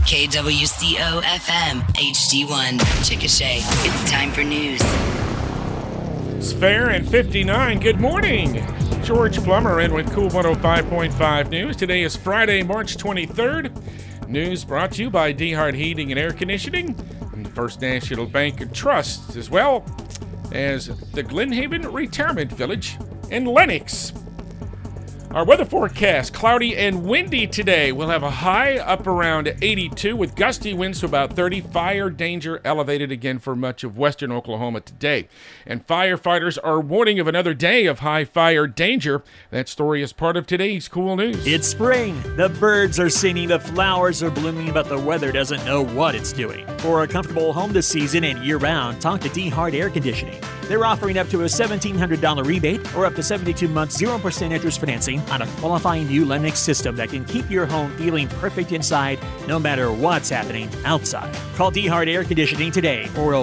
KWCO-FM, HD1, Chickasha. It's time for news. It's Fair and 59. Good morning. George Plummer in with Cool 105.5 News. Today is Friday, March 23rd. News brought to you by DeHart Heating and Air Conditioning and the First National Bank and Trust, as well as the Glenhaven Retirement Village in Lenox. Our weather forecast, cloudy and windy today. We'll have a high up around 82 with gusty winds to about 30. Fire danger elevated again for much of western Oklahoma today. And firefighters are warning of another day of high fire danger. That story is part of today's Cool News. It's spring. The birds are singing, the flowers are blooming, but the weather doesn't know what it's doing. For a comfortable home this season and year-round, talk to DeHart Air Conditioning. They're offering up to a $1,700 rebate or up to 72 months 0% interest financing on a qualifying new Lennox system that can keep your home feeling perfect inside no matter what's happening outside. Call DeHart Air Conditioning today,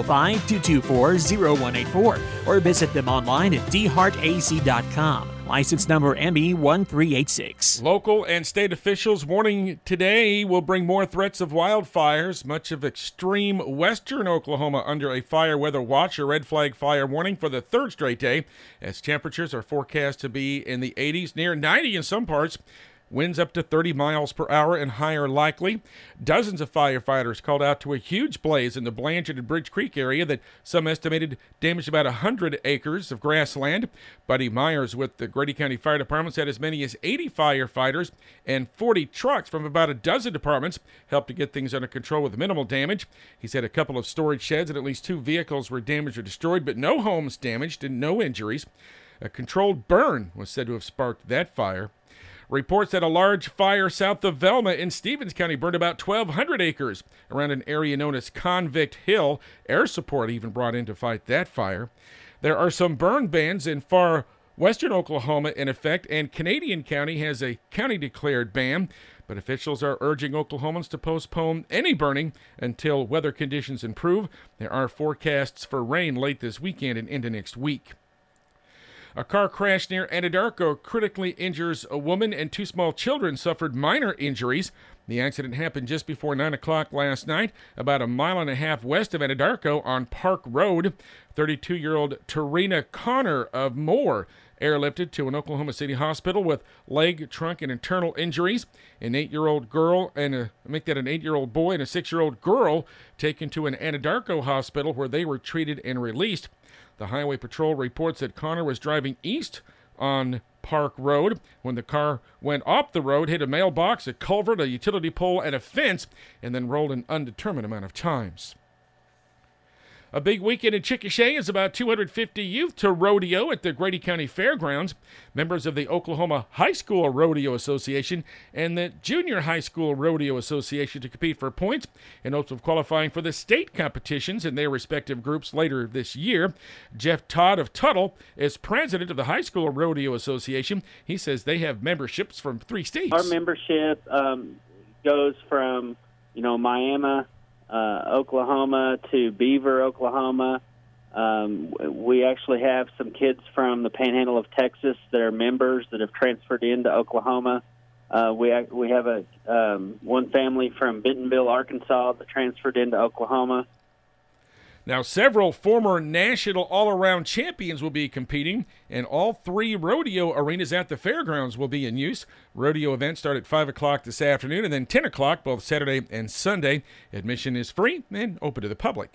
405-224-0184, or visit them online at dhartac.com. License number ME1386. Local and state officials warning today will bring more threats of wildfires. Much of extreme western Oklahoma under a fire weather watch or red flag fire warning for the third straight day, as temperatures are forecast to be in the 80s, near 90 in some parts. Winds up to 30 miles per hour and higher likely. Dozens of firefighters called out to a huge blaze in the Blanchard and Bridge Creek area that some estimated damaged about 100 acres of grassland. Buddy Myers with the Grady County Fire Department said as many as 80 firefighters and 40 trucks from about a dozen departments helped to get things under control with minimal damage. He said a couple of storage sheds and at least 2 vehicles were damaged or destroyed, but no homes damaged and no injuries. A controlled burn was said to have sparked that fire. Reports that a large fire south of Velma in Stevens County burned about 1,200 acres around an area known as Convict Hill. Air support even brought in to fight that fire. There are some burn bans in far western Oklahoma in effect, and Canadian County has a county-declared ban, but officials are urging Oklahomans to postpone any burning until weather conditions improve. There are forecasts for rain late this weekend and into next week. A car crash near Anadarko critically injures a woman, and 2 small children suffered minor injuries. The accident happened just before 9 o'clock last night, about a mile and a half west of Anadarko on Park Road. 32-year-old Tarina Connor of Moore airlifted to an Oklahoma City hospital with leg, trunk, and internal injuries. An 8-year-old girl and an 8-year-old boy and a 6-year-old girl taken to an Anadarko hospital where they were treated and released. The Highway Patrol reports that Connor was driving east on Park Road when the car went off the road, hit a mailbox, a culvert, a utility pole, and a fence, and then rolled an undetermined amount of times. A big weekend in Chickasha is about 250 youth to rodeo at the Grady County Fairgrounds. Members of the Oklahoma High School Rodeo Association and the Junior High School Rodeo Association to compete for points in hopes of qualifying for the state competitions in their respective groups later this year. Jeff Todd of Tuttle is president of the High School Rodeo Association. He says they have memberships from 3 states. Our membership goes from, Miami, Oklahoma to Beaver, Oklahoma. We actually have some kids from the Panhandle of Texas that are members that have transferred into Oklahoma. We have one family from Bentonville, Arkansas that transferred into Oklahoma. Now, several former national all-around champions will be competing, and all 3 rodeo arenas at the fairgrounds will be in use. Rodeo events start at 5 o'clock this afternoon and then 10 o'clock both Saturday and Sunday. Admission is free and open to the public.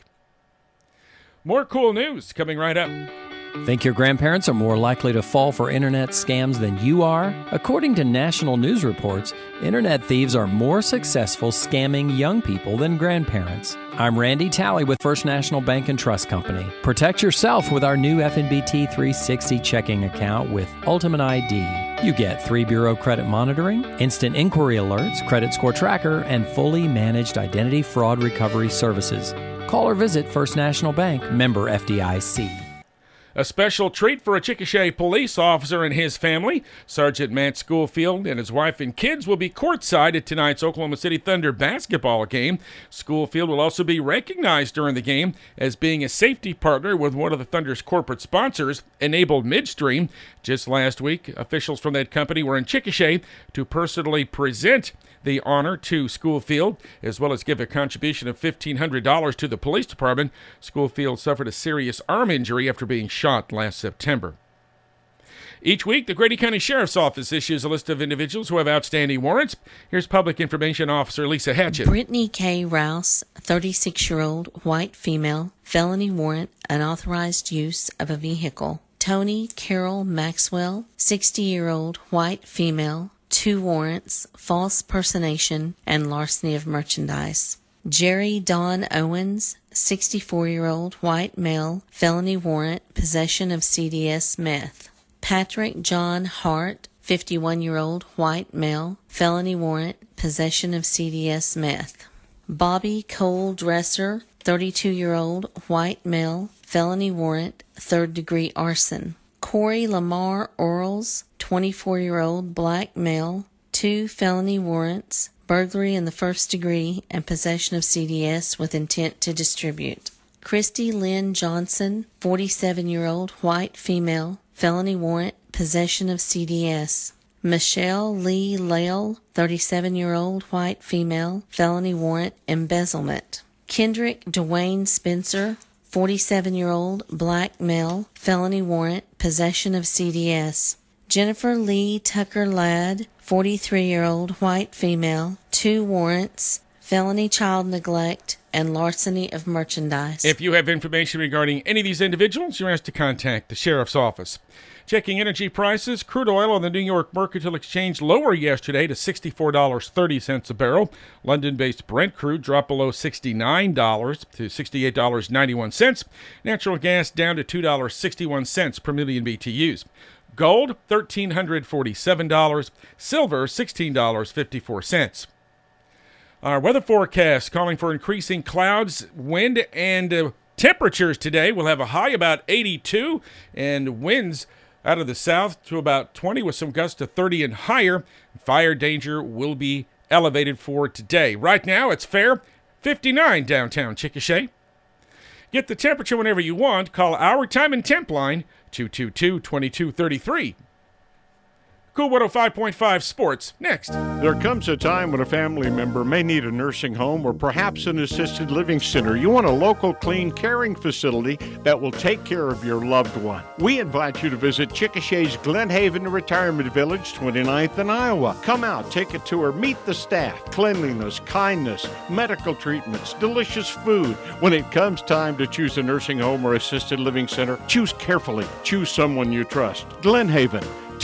More cool news coming right up. Think your grandparents are more likely to fall for internet scams than you are? According to national news reports, internet thieves are more successful scamming young people than grandparents. I'm Randy Talley with First National Bank and Trust Company. Protect yourself with our new FNBT 360 checking account with Ultimate ID. You get 3 bureau credit monitoring, instant inquiry alerts, credit score tracker, and fully managed identity fraud recovery services. Call or visit First National Bank, member FDIC. A special treat for a Chickasha police officer and his family. Sergeant Matt Schoolfield and his wife and kids will be courtside at tonight's Oklahoma City Thunder basketball game. Schoolfield will also be recognized during the game as being a safety partner with one of the Thunder's corporate sponsors, Enabled Midstream. Just last week, officials from that company were in Chickasha to personally present the honor to Schoolfield, as well as give a contribution of $1,500 to the police department. Schoolfield suffered a serious arm injury after being shot last September. Each week, the Grady County Sheriff's Office issues a list of individuals who have outstanding warrants. Here's Public Information Officer Lisa Hatchett. Brittany K. Rouse, 36-year-old, white female, felony warrant, unauthorized use of a vehicle. Tony Carol Maxwell, 60-year-old, white female, 2 warrants, false personation, and larceny of merchandise. Jerry Don Owens, 64-year-old, white male, felony warrant, possession of CDS meth. Patrick John Hart, 51-year-old, white male, felony warrant, possession of CDS meth. Bobby Cole Dresser, 32-year-old, white male, felony warrant, third-degree arson. Corey Lamar Earls, 24-year-old, black male, 2 felony warrants, burglary in the first degree, and possession of CDS with intent to distribute. Christy Lynn Johnson, 47-year-old, white female, felony warrant, possession of CDS. Michelle Lee Lale, 37-year-old, white female, felony warrant, embezzlement. Kendrick Dwayne Spencer, 47-year-old, black male, felony warrant, possession of CDS. Jennifer Lee Tucker Ladd, 43-year-old, white female, 2 warrants, felony child neglect, and larceny of merchandise. If you have information regarding any of these individuals, you're asked to contact the Sheriff's Office. Checking energy prices, crude oil on the New York Mercantile Exchange lower yesterday to $64.30 a barrel. London-based Brent crude dropped below $69 to $68.91. Natural gas down to $2.61 per million BTUs. Gold, $1,347. Silver, $16.54. Our weather forecast calling for increasing clouds, wind, and temperatures today. We'll have a high about 82 and winds out of the south to about 20 with some gusts to 30 and higher. Fire danger will be elevated for today. Right now it's fair, 59 downtown Chickasha. Get the temperature whenever you want. Call our time and temp line 222-2233. Cool 105.5 Sports next. There comes a time when a family member may need a nursing home or perhaps an assisted living center. You want a local, clean, caring facility that will take care of your loved one. We invite you to visit Chickasha's Glen Haven Retirement Village, 29th and Iowa. Come out, take a tour, meet the staff, cleanliness, kindness, medical treatments, delicious food. When it comes time to choose a nursing home or assisted living center, choose carefully. Choose someone you trust. Glen Haven,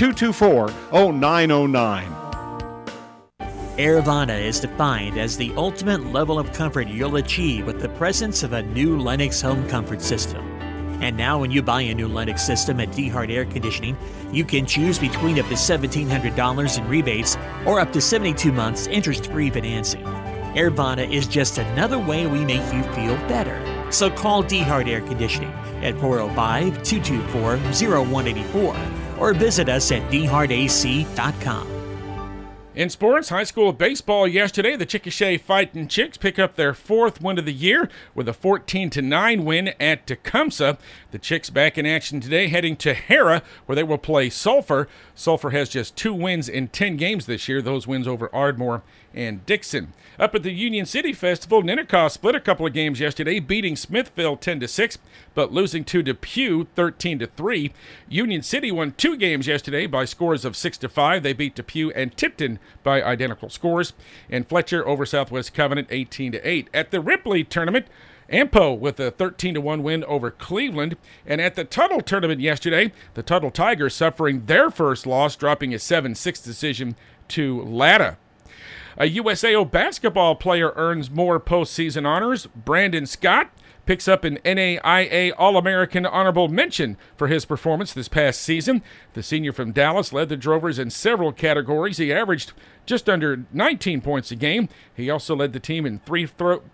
224-0909. Airvana is defined as the ultimate level of comfort you'll achieve with the presence of a new Lennox home comfort system. And now when you buy a new Lennox system at DeHart Air Conditioning, you can choose between up to $1,700 in rebates or up to 72 months interest-free financing. Airvana is just another way we make you feel better. So call DeHart Air Conditioning at 405-224-0184 or visit us at dhartac.com. In sports, high school baseball yesterday, the Chickasha Fightin' Chicks pick up their 4th win of the year with a 14-9 win at Tecumseh. The Chicks back in action today, heading to Hera, where they will play Sulphur. Sulphur has just 2 wins in 10 games this year, those wins over Ardmore and Dixon. Up at the Union City Festival, Ninnekah split a couple of games yesterday, beating Smithville 10-6, but losing to Depew 13-3. Union City won 2 games yesterday by scores of 6-5. They beat Depew and Tipton by identical scores. And Fletcher over Southwest Covenant 18-8. At the Ripley tournament, Ampo with a 13-1 win over Cleveland. And at the Tuttle tournament yesterday, the Tuttle Tigers suffering their first loss, dropping a 7-6 decision to Latta. A USAO basketball player earns more postseason honors. Brandon Scott picks up an NAIA All-American honorable mention for his performance this past season. The senior from Dallas led the Drovers in several categories. He averaged just under 19 points a game. He also led the team in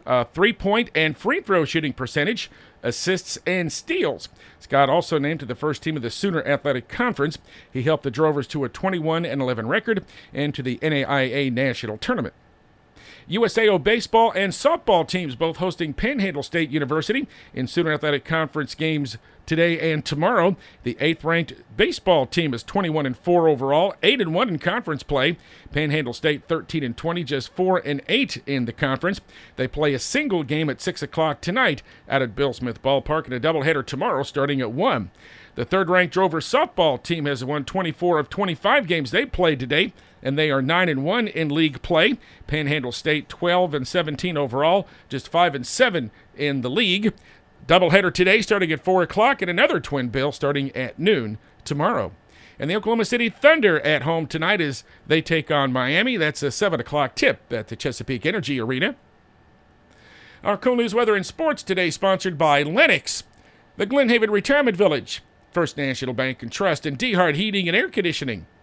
three-point and free throw shooting percentage, assists, and steals. Scott also named to the first team of the Sooner Athletic Conference. He helped the Drovers to a 21-11 record and to the NAIA National Tournament. USAO baseball and softball teams both hosting Panhandle State University in Sooner Athletic Conference games today and tomorrow. The 8th-ranked baseball team is 21-4 overall, 8-1 in conference play. Panhandle State 13-20, just 4-8 in the conference. They play a single game at 6 o'clock tonight out at Bill Smith Ballpark and a doubleheader tomorrow starting at 1. The 3rd-ranked Drover softball team has won 24 of 25 games they played today, and they are 9-1 in league play. Panhandle State 12-17 overall, just 5-7 in the league. Doubleheader today starting at 4 o'clock, and another twin bill starting at noon tomorrow. And the Oklahoma City Thunder at home tonight as they take on Miami. That's a 7 o'clock tip at the Chesapeake Energy Arena. Our cool news, weather, and sports today sponsored by Lennox, the Glen Haven Retirement Village, First National Bank and Trust, and DeHart Heating and Air Conditioning.